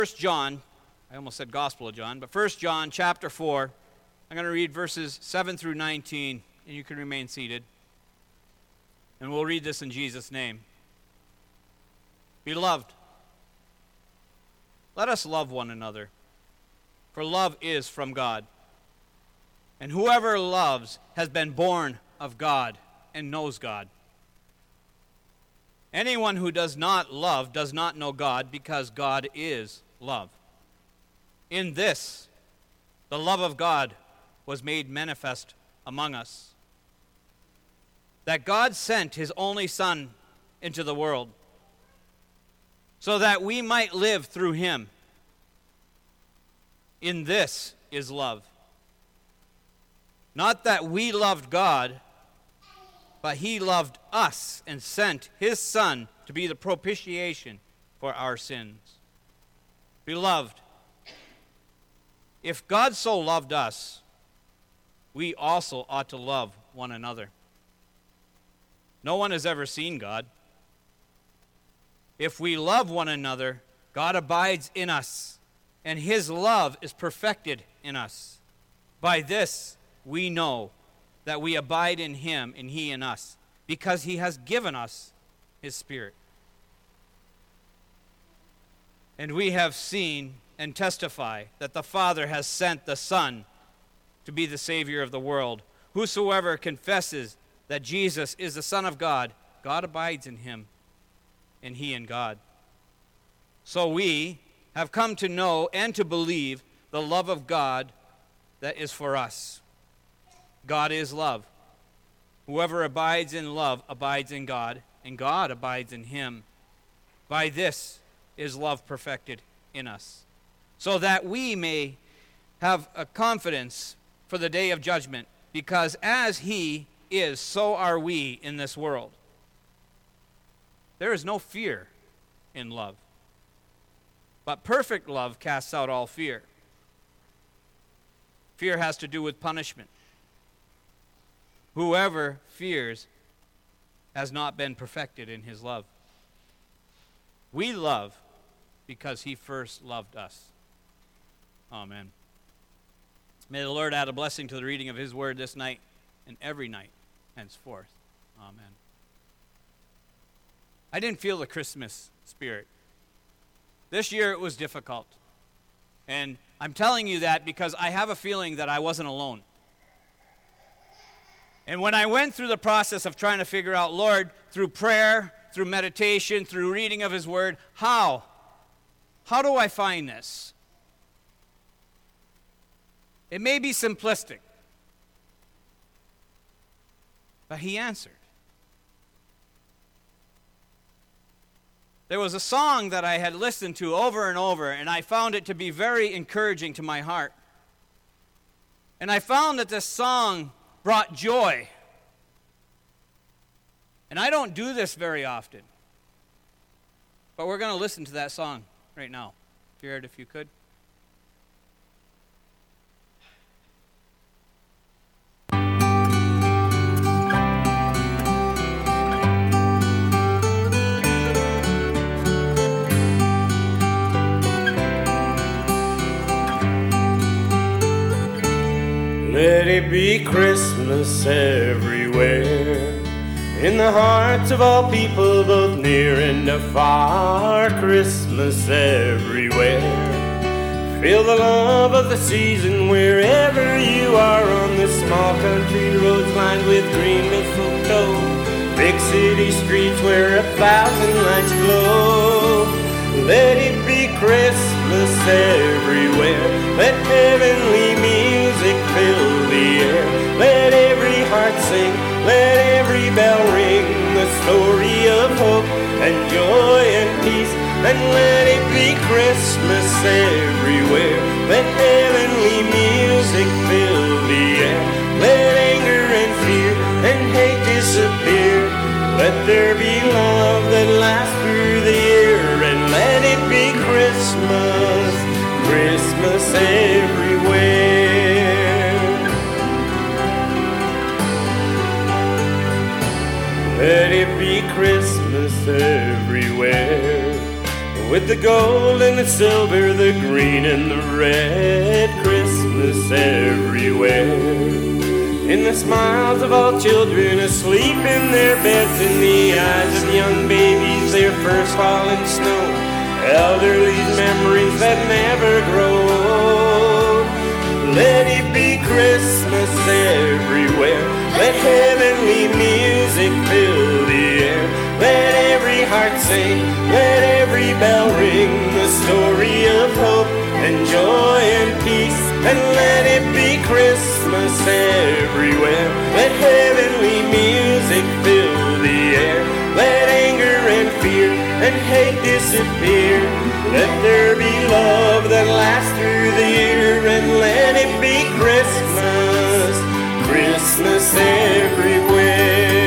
1 John, I almost said Gospel of John, but 1 John chapter 4, I'm going to read verses 7 through 19, and you can remain seated. And we'll read this in Jesus' name. Beloved, let us love one another, for love is from God. And whoever loves has been born of God and knows God. Anyone who does not love does not know God, because God is love. In this, the love of God was made manifest among us, that God sent his only Son into the world, so that we might live through him. In this is love. Not that we loved God, but he loved us and sent his Son to be the propitiation for our sins. Beloved, if God so loved us, we also ought to love one another. No one has ever seen God. If we love one another, God abides in us, and his love is perfected in us. By this we know that we abide in him and he in us, because he has given us his Spirit. And we have seen and testify that the Father has sent the Son to be the Savior of the world. Whosoever confesses that Jesus is the Son of God, God abides in him, and he in God. So we have come to know and to believe the love of God that is for us. God is love. Whoever abides in love abides in God, and God abides in him. By this is love perfected in us, so that we may have a confidence for the day of judgment, because as he is, so are we in this world. There is no fear in love, but perfect love casts out all fear. Fear has to do with punishment. Whoever fears has not been perfected in his love. We love because he first loved us. Amen. May the Lord add a blessing to the reading of his word this night and every night henceforth. Amen. I didn't feel the Christmas spirit. This year it was difficult. And I'm telling you that because I have a feeling that I wasn't alone. And when I went through the process of trying to figure out, Lord, through prayer, through meditation, through reading of his word, how do I find this? It may be simplistic, but he answered. There was a song that I had listened to over and over, and I found it to be very encouraging to my heart. And I found that this song brought joy. And I don't do this very often. But we're going to listen to that song right now. Jared, if you could. Let it be Christmas everywhere, in the hearts of all people, both near and afar. Christmas everywhere. Feel the love of the season wherever you are, on the small country roads lined with green mistletoe, big city streets where 1,000 lights glow. Let it be Christmas everywhere. Let heavenly music fill the air. Let every heart sing, let every bell ring, the story of hope and joy and peace. And let it be Christmas everywhere. Let heavenly music fill the air. Let anger and fear and hate disappear. Let there be love that lasts through the year. And let it be Christmas, Christmas everywhere. Let it be Christmas everywhere. with the gold and the silver, the green and the red. Christmas everywhere. In the smiles of all children asleep in their beds, in the eyes of young babies, their first falling snow, elderly's memories that never grow old. Let it be Christmas everywhere. Let heavenly music fill the air. Let every heart sing, let every bell ring, the story of hope and joy and peace. And let it be Christmas everywhere. Let heavenly music fill the air. Let anger and fear and hate disappear. Let there be love that lasts through the year. And let it be Christmas, Christmas everywhere.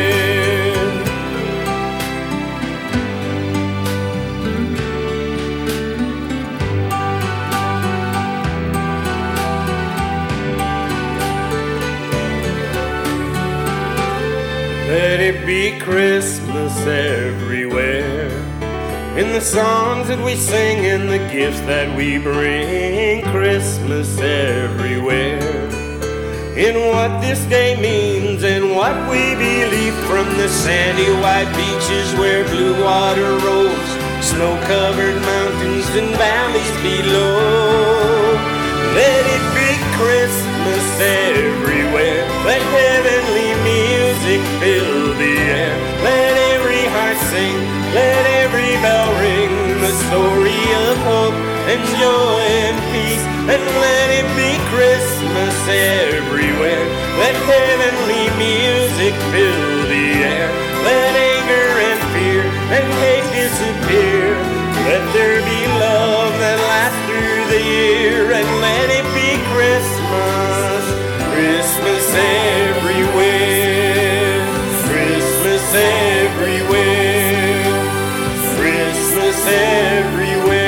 Let it be Christmas everywhere. In the songs that we sing and the gifts that we bring. Christmas everywhere. In what this day means and what we believe, from the sandy white beaches where blue water rolls, snow-covered mountains and valleys below. Let it be Christmas everywhere. Let heavenly music fill the air. Let every heart sing, let every bell ring, the story of hope and joy and peace. And let it be Christmas everywhere. Let heavenly music fill the air. Let anger and fear and hate disappear. Let there be love that lasts through the year. And let it be Christmas, Christmas everywhere. Christmas everywhere. Christmas everywhere.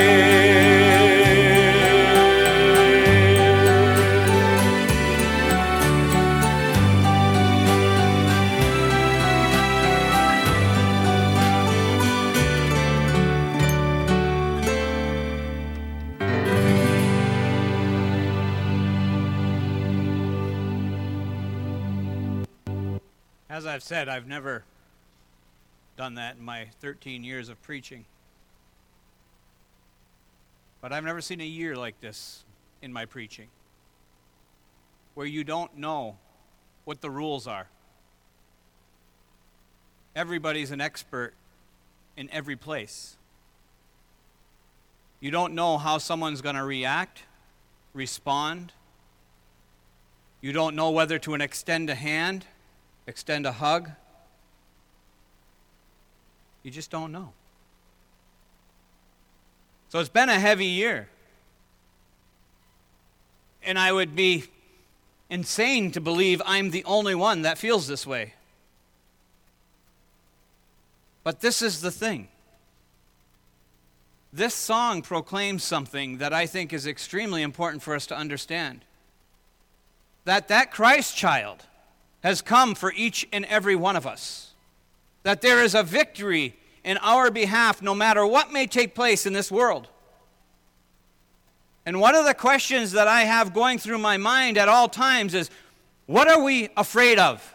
As I've said, I've never done that in my 13 years of preaching. But I've never seen a year like this in my preaching, where you don't know what the rules are. Everybody's an expert in every place. You don't know how someone's going to react, respond. You don't know whether to extend a hand, extend a hug. You just don't know. So it's been a heavy year. And I would be insane to believe I'm the only one that feels this way. But this is the thing. This song proclaims something that I think is extremely important for us to understand. That Christ child has come for each and every one of us. That there is a victory in our behalf no matter what may take place in this world. And one of the questions that I have going through my mind at all times is, what are we afraid of?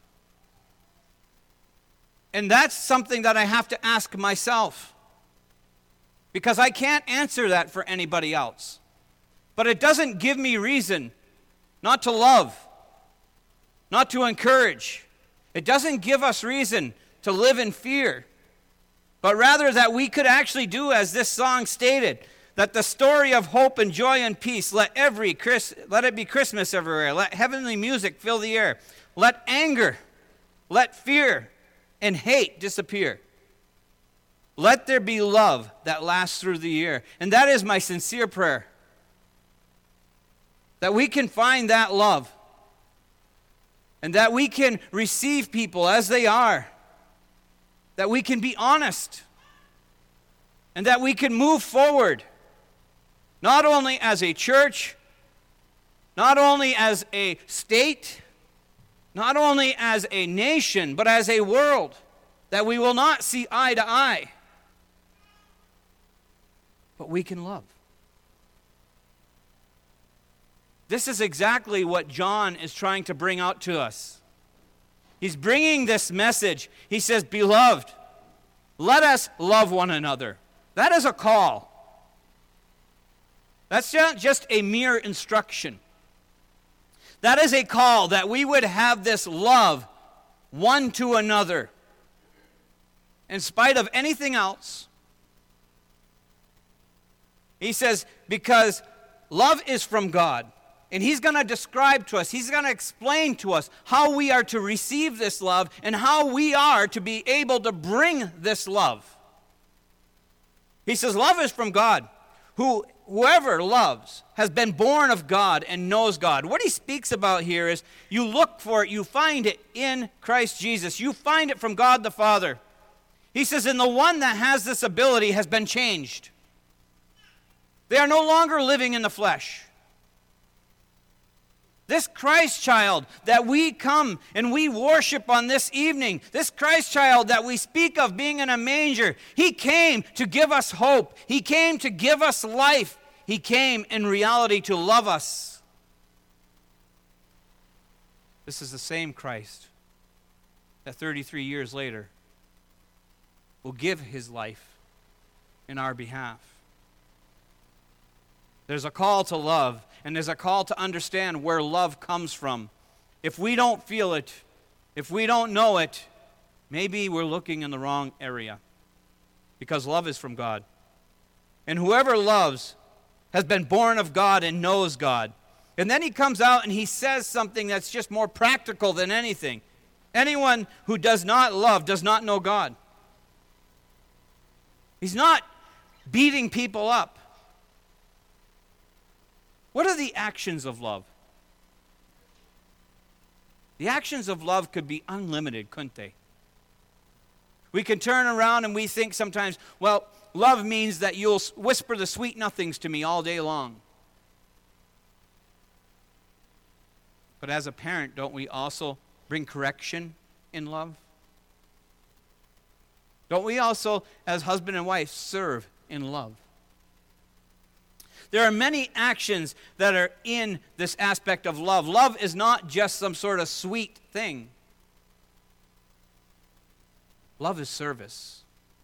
And that's something that I have to ask myself, because I can't answer that for anybody else. But it doesn't give me reason not to love, not to encourage. It doesn't give us reason to live in fear, but rather that we could actually do as this song stated, that the story of hope and joy and peace, let it be Christmas everywhere. Let heavenly music fill the air. Let anger, let fear and hate disappear. Let there be love that lasts through the year. And that is my sincere prayer, that we can find that love and that we can receive people as they are, that we can be honest, and that we can move forward, not only as a church, not only as a state, not only as a nation, but as a world, that we will not see eye to eye. but we can love. This is exactly what John is trying to bring out to us. He's bringing this message. He says, "Beloved, let us love one another." That is a call. That's not just a mere instruction. That is a call that we would have this love one to another in spite of anything else. He says, because love is from God. And he's going to describe to us, he's going to explain to us how we are to receive this love and how we are to be able to bring this love. He says, love is from God. Whoever loves has been born of God and knows God. What he speaks about here is you look for it, you find it in Christ Jesus. You find it from God the Father. He says, and the one that has this ability has been changed. They are no longer living in the flesh. This Christ child that we come and we worship on this evening, this Christ child that we speak of being in a manger, he came to give us hope. He came to give us life. He came in reality to love us. This is the same Christ that 33 years later will give his life in our behalf. There's a call to love, and there's a call to understand where love comes from. If we don't feel it, if we don't know it, maybe we're looking in the wrong area, because love is from God. And whoever loves has been born of God and knows God. And then he comes out and he says something that's just more practical than anything. Anyone who does not love does not know God. He's not beating people up. What are the actions of love? The actions of love could be unlimited, couldn't they? We can turn around and we think sometimes, well, love means that you'll whisper the sweet nothings to me all day long. But as a parent, don't we also bring correction in love? Don't we also, as husband and wife, serve in love? There are many actions that are in this aspect of love. Love is not just some sort of sweet thing. Love is service.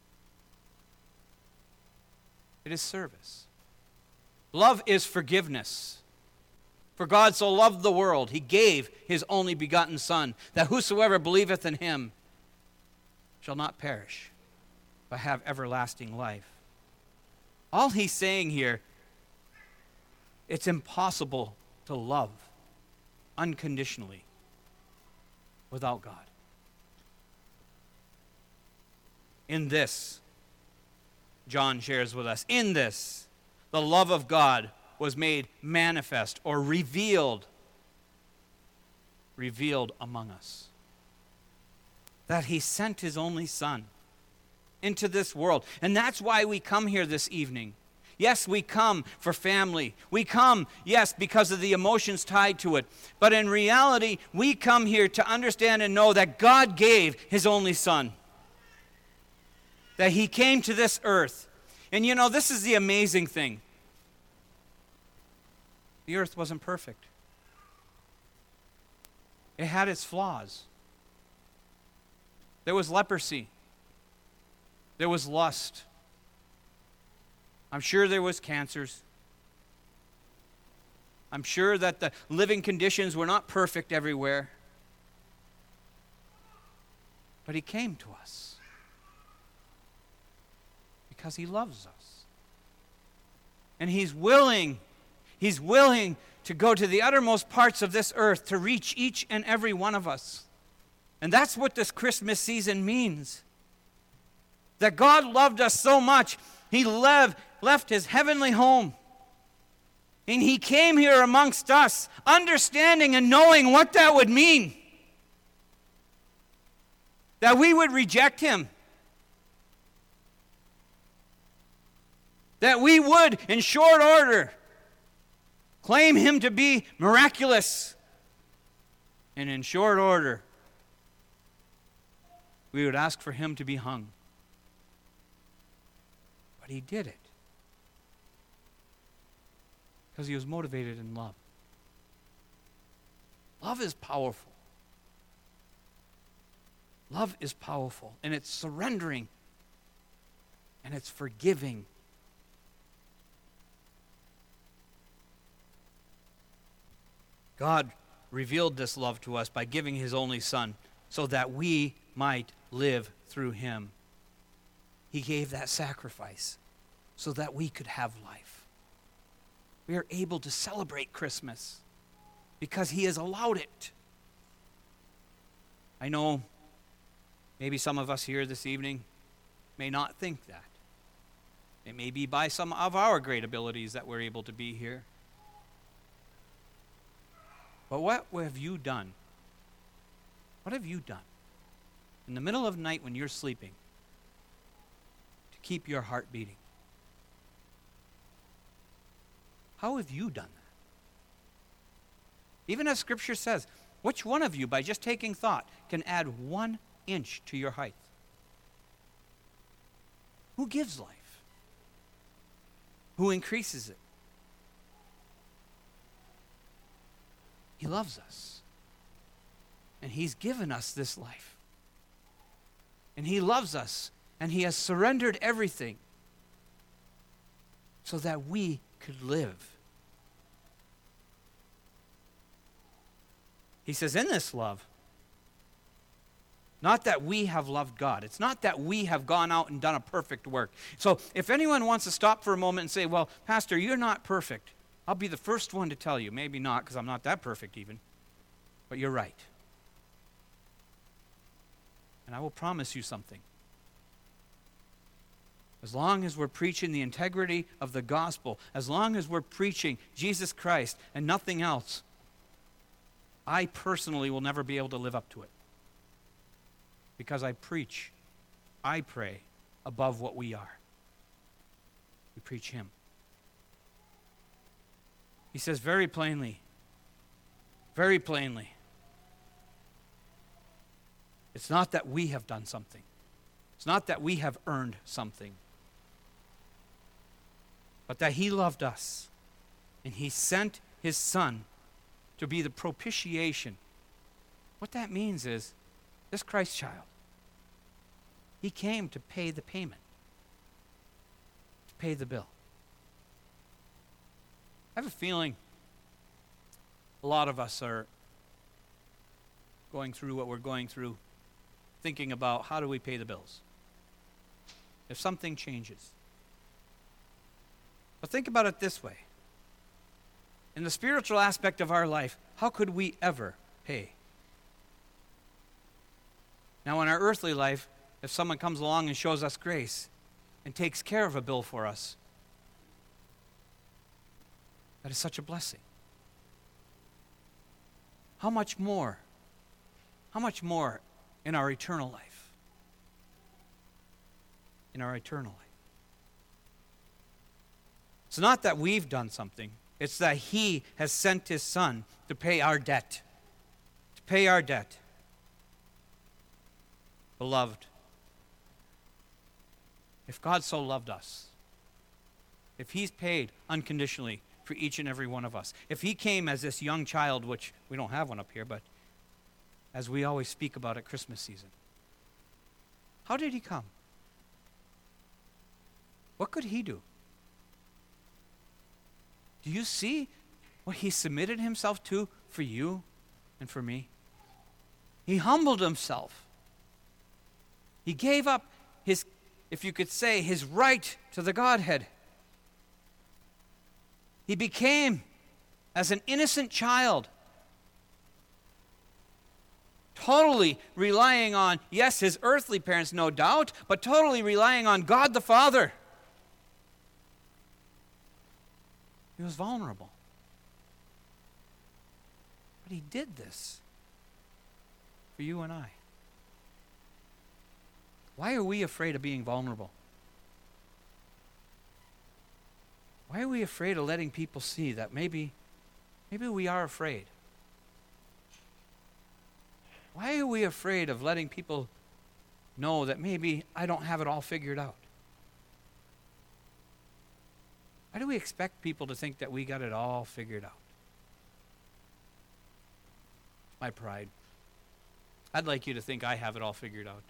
It is service. Love is forgiveness. For God so loved the world, he gave his only begotten Son, that whosoever believeth in him shall not perish, but have everlasting life. All he's saying here, it's impossible to love unconditionally without God. In this, John shares with us, in this, the love of God was made manifest or revealed among us. That he sent his only Son into this world. And that's why we come here this evening. Yes, we come for family. We come, yes, because of the emotions tied to it. But in reality, we come here to understand and know that God gave his only Son. That he came to this earth. And you know, this is the amazing thing. The earth wasn't perfect. It had its flaws. There was leprosy. There was lust. I'm sure there was cancers. I'm sure that the living conditions were not perfect everywhere. But he came to us because he loves us. And he's willing to go to the uttermost parts of this earth to reach each and every one of us. And that's what this Christmas season means. That God loved us so much, he left his heavenly home. And he came here amongst us, understanding and knowing what that would mean. That we would reject him. That we would, in short order, claim him to be miraculous. And in short order, we would ask for him to be hung. But he did it. Because he was motivated in love. Love is powerful. Love is powerful, and it's surrendering, and it's forgiving. God revealed this love to us by giving his only Son so that we might live through him. He gave that sacrifice so that we could have life. We are able to celebrate Christmas because he has allowed it. I know maybe some of us here this evening may not think that. It may be by some of our great abilities that we're able to be here. But what have you done? What have you done in the middle of the night when you're sleeping to keep your heart beating? How have you done that? Even as Scripture says, which one of you, by just taking thought, can add 1 inch to your height? Who gives life? Who increases it? He loves us. And he's given us this life. And he loves us. And he has surrendered everything so that we could live. He says, in this love, not that we have loved God. It's not that we have gone out and done a perfect work. So if anyone wants to stop for a moment and say, well, Pastor, you're not perfect, I'll be the first one to tell you. Maybe not, because I'm not that perfect even. But you're right. And I will promise you something. As long as we're preaching the integrity of the gospel, as long as we're preaching Jesus Christ and nothing else, I personally will never be able to live up to it. Because I preach, I pray above what we are. We preach him. He says very plainly, it's not that we have done something. It's not that we have earned something. But that he loved us. And he sent his Son to be the propitiation. What that means is, this Christ child, he came to pay the payment, to pay the bill. I have a feeling a lot of us are going through what we're going through, thinking about how do we pay the bills if something changes. But think about it this way. In the spiritual aspect of our life, how could we ever pay? Now, in our earthly life, if someone comes along and shows us grace and takes care of a bill for us, that is such a blessing. How much more? How much more in our eternal life? In our eternal life. It's not that we've done something. It's that he has sent his Son to pay our debt. To pay our debt. Beloved, if God so loved us, if he's paid unconditionally for each and every one of us, if he came as this young child, which we don't have one up here, but as we always speak about at Christmas season, how did he come? What could he do? Do you see what he submitted himself to for you and for me? He humbled himself. He gave up his, if you could say, his right to the Godhead. He became, as an innocent child, totally relying on, yes, his earthly parents, no doubt, but totally relying on God the Father. He was vulnerable. But he did this for you and I. Why are we afraid of being vulnerable? Why are we afraid of letting people see that maybe we are afraid? Why are we afraid of letting people know that maybe I don't have it all figured out? Why do we expect people to think that we got it all figured out? My pride. I'd like you to think I have it all figured out.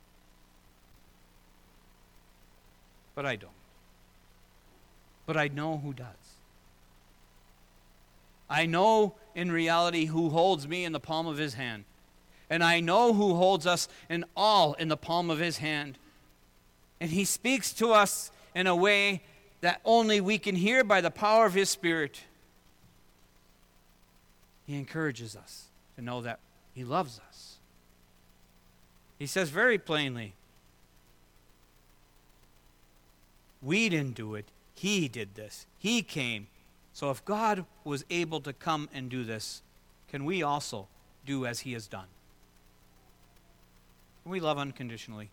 But I don't. But I know who does. I know in reality who holds me in the palm of his hand. And I know who holds us all in the palm of his hand. And he speaks to us in a way that only we can hear by the power of his Spirit. He encourages us to know that he loves us. He says very plainly, we didn't do it. He did this. He came. So if God was able to come and do this, can we also do as he has done? Can we love unconditionally?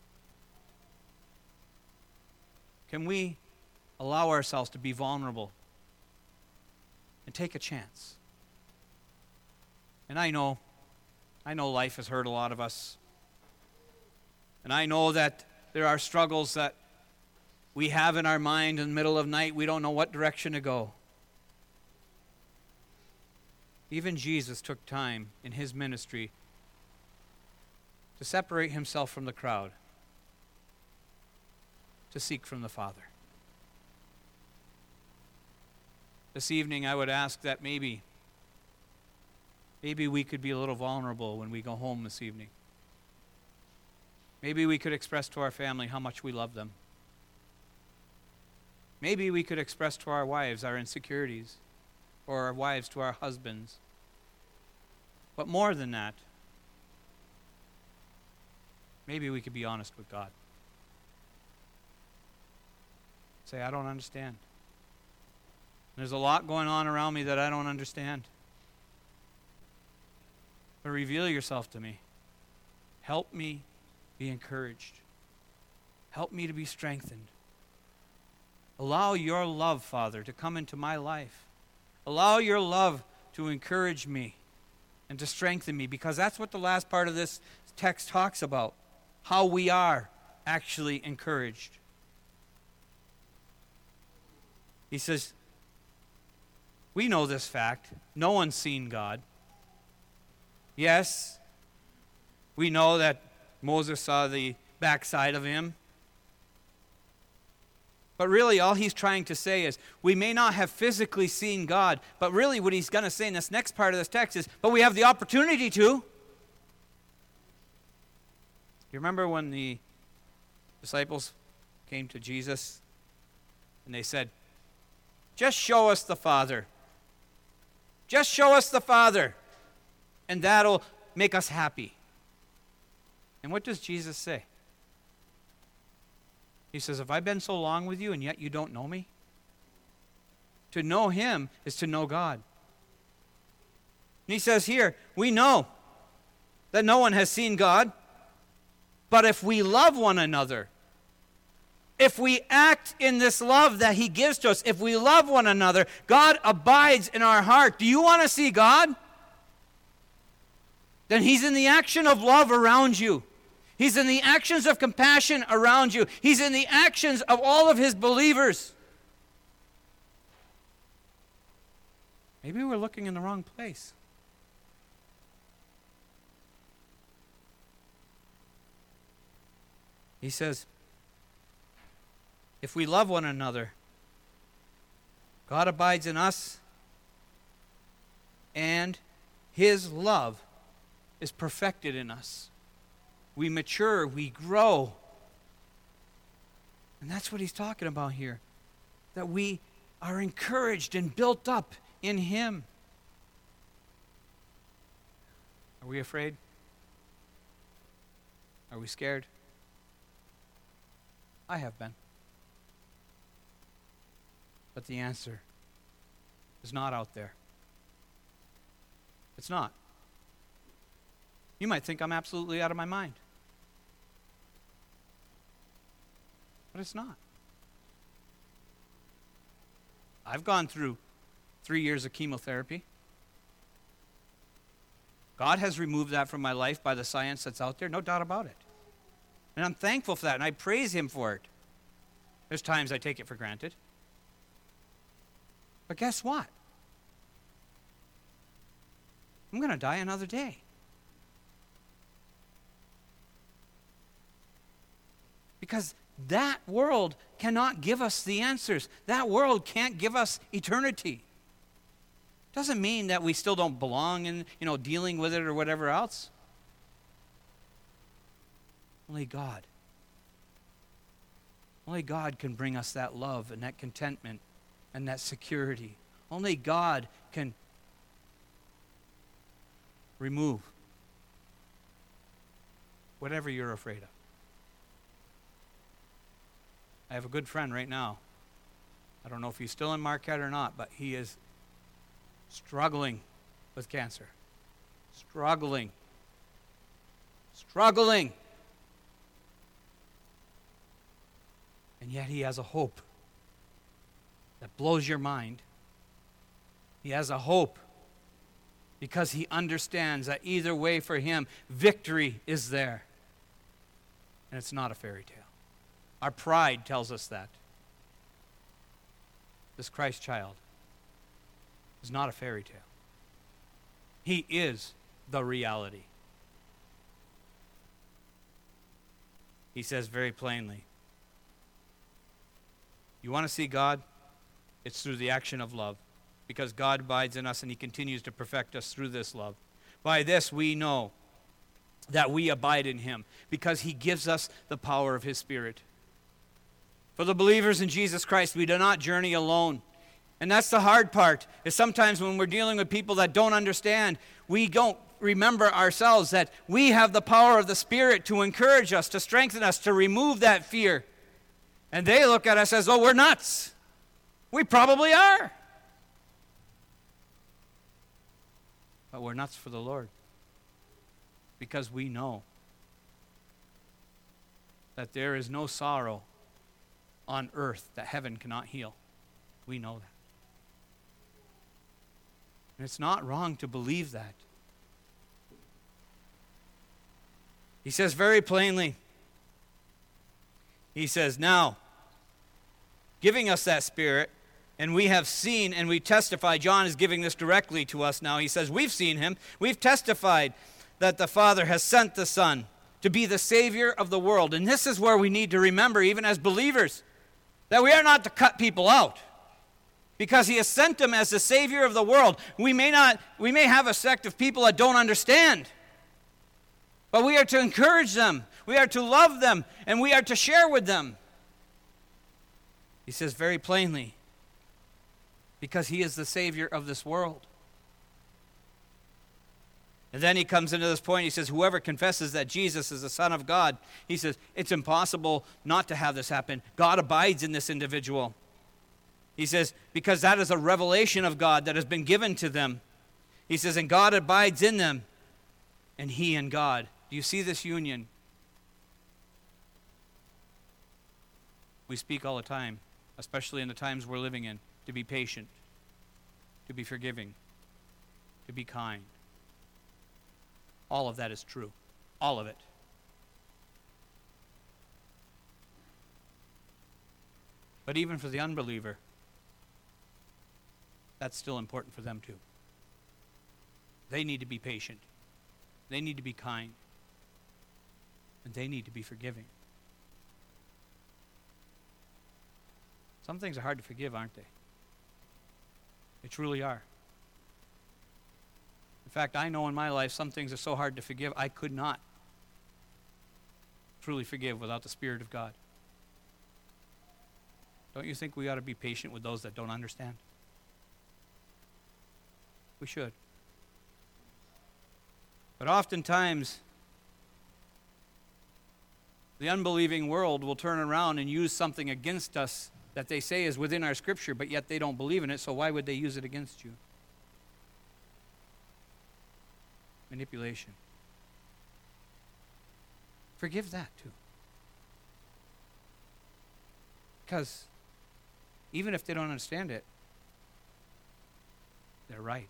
Can we allow ourselves to be vulnerable and take a chance? And I know life has hurt a lot of us. And I know that there are struggles that we have in our mind in the middle of night. We don't know what direction to go. Even Jesus took time in his ministry to separate himself from the crowd, to seek from the Father. This evening I would ask that maybe we could be a little vulnerable when we go home this evening. Maybe we could express to our family how much we love them. Maybe we could express to our wives our insecurities, or our wives to our husbands. But more than that, maybe we could be honest with God. Say, I don't understand. There's a lot going on around me that I don't understand. But reveal yourself to me. Help me be encouraged. Help me to be strengthened. Allow your love, Father, to come into my life. Allow your love to encourage me and to strengthen me, because that's what the last part of this text talks about, how we are actually encouraged. He says, we know this fact. No one's seen God. Yes, we know that Moses saw the backside of him. But really, all he's trying to say is, we may not have physically seen God, but really what he's going to say in this next part of this text is, but we have the opportunity to. You remember when the disciples came to Jesus and they said, just show us the Father. Just show us the Father, and that'll make us happy. And what does Jesus say? He says, have I been so long with you and yet you don't know me? To know him is to know God. And he says here, we know that no one has seen God, but if we love one another, if we act in this love that he gives to us, if we love one another, God abides in our heart. Do you want to see God? Then he's in the action of love around you. He's in the actions of compassion around you. He's in the actions of all of his believers. Maybe we're looking in the wrong place. He says, if we love one another, God abides in us, and his love is perfected in us. We mature, we grow. And that's what he's talking about here. That we are encouraged and built up in him. Are we afraid? Are we scared? I have been. But the answer is not out there. It's not. You might think I'm absolutely out of my mind. But it's not. I've gone through 3 years of chemotherapy. God has removed that from my life by the science that's out there, no doubt about it. And I'm thankful for that, and I praise him for it. There's times I take it for granted. But guess what? I'm going to die another day. Because that world cannot give us the answers. That world can't give us eternity. Doesn't mean that we still don't belong in, dealing with it or whatever else. Only God. Only God can bring us that love and that contentment and that security. Only God can remove whatever you're afraid of. I have a good friend right now. I don't know if he's still in Marquette or not, but he is struggling with cancer. Struggling. And yet he has a hope that blows your mind. He has a hope because he understands that either way for him, victory is there. And it's not a fairy tale. Our pride tells us that. This Christ child is not a fairy tale. He is the reality. He says very plainly, you want to see God? It's through the action of love. Because God abides in us and he continues to perfect us through this love. By this we know that we abide in him, because he gives us the power of his Spirit. For the believers in Jesus Christ, we do not journey alone. And that's the hard part, is sometimes when we're dealing with people that don't understand, we don't remember ourselves that we have the power of the Spirit to encourage us, to strengthen us, to remove that fear. And they look at us as though we're nuts. We probably are. But we're nuts for the Lord. Because we know that there is no sorrow on earth that heaven cannot heal. We know that. And it's not wrong to believe that. He says very plainly, he says, now, giving us that Spirit, and we have seen and we testify. John is giving this directly to us now. He says, we've seen him. We've testified that the Father has sent the Son to be the Savior of the world. And this is where we need to remember, even as believers, that we are not to cut people out. Because he has sent them as the Savior of the world. We may have a sect of people that don't understand. But we are to encourage them. We are to love them. And we are to share with them. He says very plainly, because he is the Savior of this world. And then he comes into this point, he says, whoever confesses that Jesus is the Son of God, he says, it's impossible not to have this happen. God abides in this individual. He says, because that is a revelation of God that has been given to them. He says, and God abides in them, and he in God. Do you see this union? We speak all the time, especially in the times we're living in, to be patient, to be forgiving, to be kind. All of that is true. All of it. But even for the unbeliever, that's still important for them too. They need to be patient. They need to be kind. And they need to be forgiving. Some things are hard to forgive, aren't they? They truly are. In fact, I know in my life some things are so hard to forgive, I could not truly forgive without the Spirit of God. Don't you think we ought to be patient with those that don't understand? We should. But oftentimes, the unbelieving world will turn around and use something against us that they say is within our Scripture, but yet they don't believe in it, so why would they use it against you? Manipulation. Forgive that too. Because even if they don't understand it, they're right.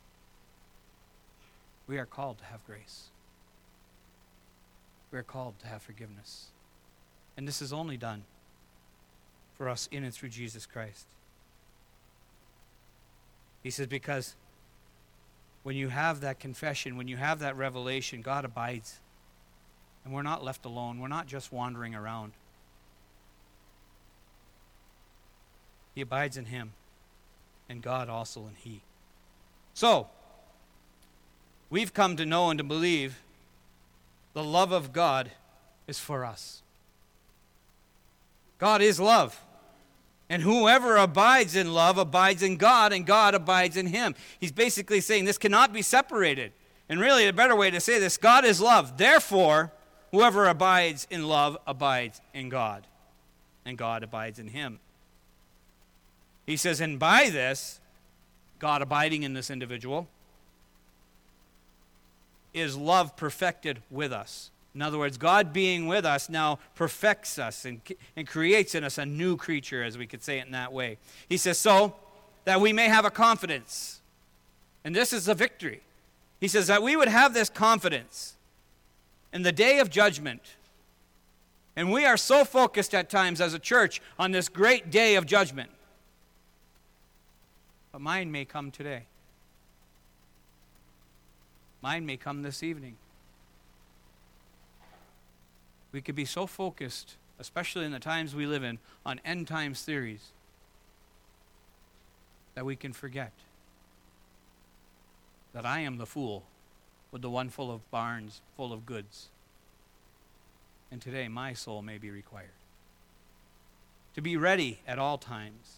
We are called to have grace. We are called to have forgiveness. And this is only done for us in and through Jesus Christ. He says, because when you have that confession, when you have that revelation, God abides. And we're not left alone. We're not just wandering around. He abides in him, and God also in he. So, we've come to know and to believe the love of God is for us. God is love. And whoever abides in love abides in God, and God abides in him. He's basically saying this cannot be separated. And really, a better way to say this, God is love. Therefore, whoever abides in love abides in God, and God abides in him. He says, and by this, God abiding in this individual, is love perfected with us. In other words, God being with us now perfects us and creates in us a new creature, as we could say it in that way. He says, so that we may have a confidence. And this is a victory. He says that we would have this confidence in the day of judgment. And we are so focused at times as a church on this great day of judgment. But mine may come today. Mine may come this evening. We could be so focused, especially in the times we live in, on end times theories that we can forget that I am the fool with the one full of barns, full of goods. And today my soul may be required to be ready at all times.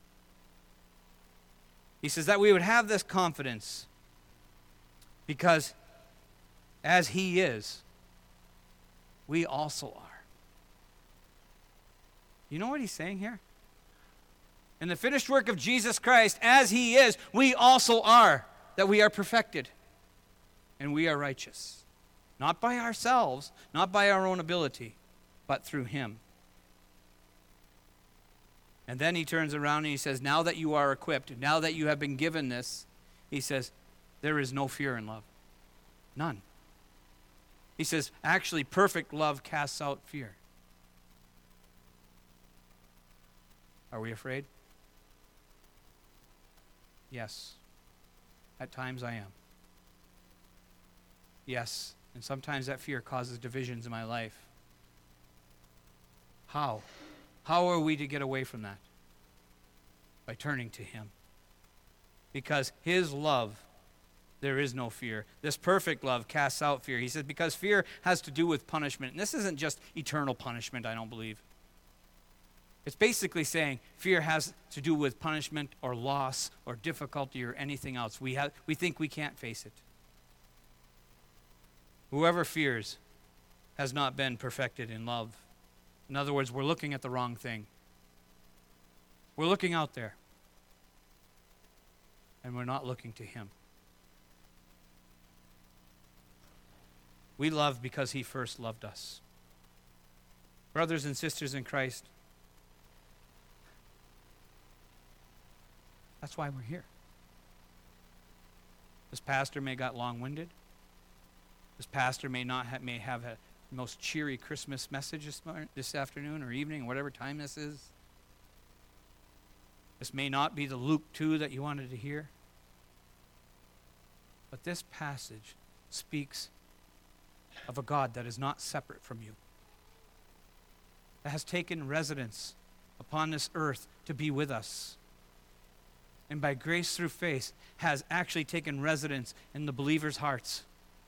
He says that we would have this confidence because as he is, we also are. You know what he's saying here? In the finished work of Jesus Christ, as he is, we also are, that we are perfected and we are righteous. Not by ourselves, not by our own ability, but through him. And then he turns around and he says, now that you are equipped, now that you have been given this, he says, there is no fear in love. None. He says, actually, perfect love casts out fear. Are we afraid? Yes. At times I am. Yes. And sometimes that fear causes divisions in my life. How? How are we to get away from that? By turning to him. Because his love, there is no fear. This perfect love casts out fear. He says because fear has to do with punishment. And this isn't just eternal punishment, I don't believe. It's basically saying fear has to do with punishment or loss or difficulty or anything else. We think we can't face it. Whoever fears has not been perfected in love. In other words, we're looking at the wrong thing. We're looking out there. And we're not looking to him. We love because he first loved us. Brothers and sisters in Christ, that's why we're here. This pastor may got long-winded. This pastor may have a most cheery Christmas message this afternoon or evening, whatever time this is. This may not be the Luke 2 that you wanted to hear. But this passage speaks of a God that is not separate from you, that has taken residence upon this earth to be with us, and by grace through faith has actually taken residence in the believers' hearts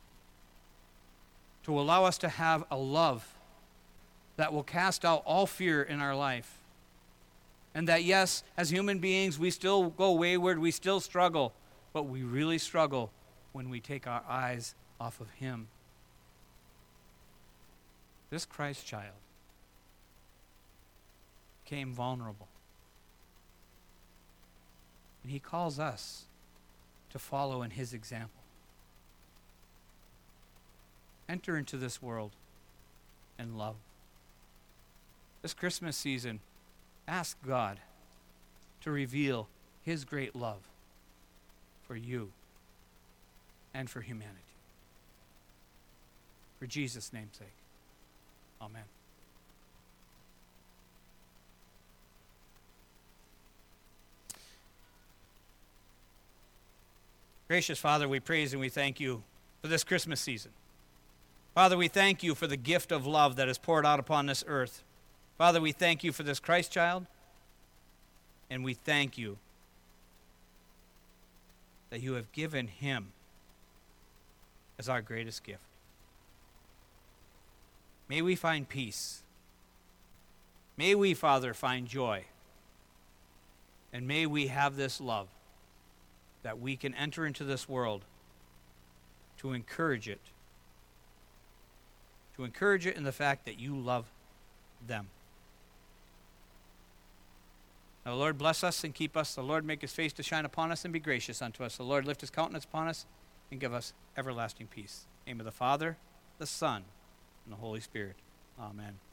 to allow us to have a love that will cast out all fear in our life. And that, yes, as human beings, we still go wayward, we still struggle, but we really struggle when we take our eyes off of him. This Christ child came vulnerable. And he calls us to follow in his example. Enter into this world and love. This Christmas season, ask God to reveal his great love for you and for humanity. For Jesus' name's sake. Amen. Gracious Father, we praise and we thank you for this Christmas season. Father, we thank you for the gift of love that is poured out upon this earth. Father, we thank you for this Christ child, and we thank you that you have given him as our greatest gift. May we find peace. May we, Father, find joy. And may we have this love that we can enter into this world to encourage it. To encourage it in the fact that you love them. Now, Lord, bless us and keep us. The Lord make his face to shine upon us and be gracious unto us. The Lord lift his countenance upon us and give us everlasting peace. In the name of the Father, the Son, and the Holy Spirit. Amen.